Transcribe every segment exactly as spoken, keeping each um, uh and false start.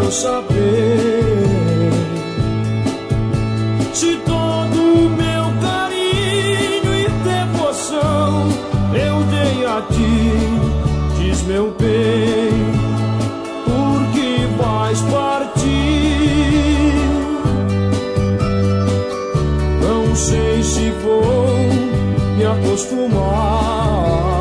quero saber se todo o meu carinho e devoção eu dei a ti. Diz, meu bem, por que vais partir? Não sei se vou me acostumar,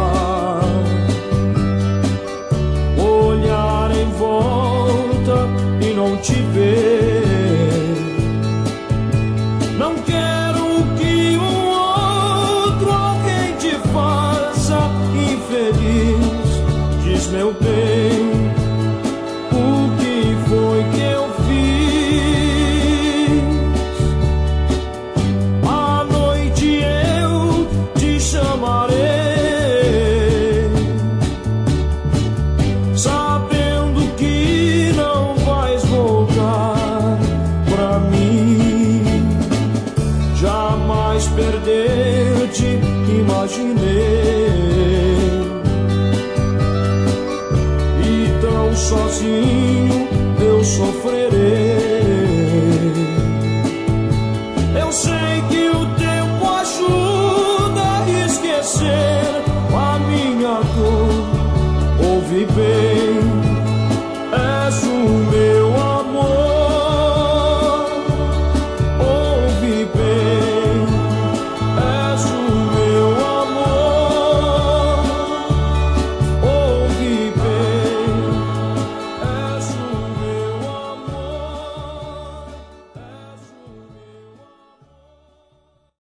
olhar em volta e não te ver. Não quero que um outro alguém te faça infeliz. Diz, meu bem, o que foi que eu fiz? À noite eu te chamarei, sabendo que não vais voltar pra mim. Jamais perder-te imaginei, e tão sozinho eu sofrerei. Eu sei que o tempo ajuda a esquecer a minha dor. Ouve bem,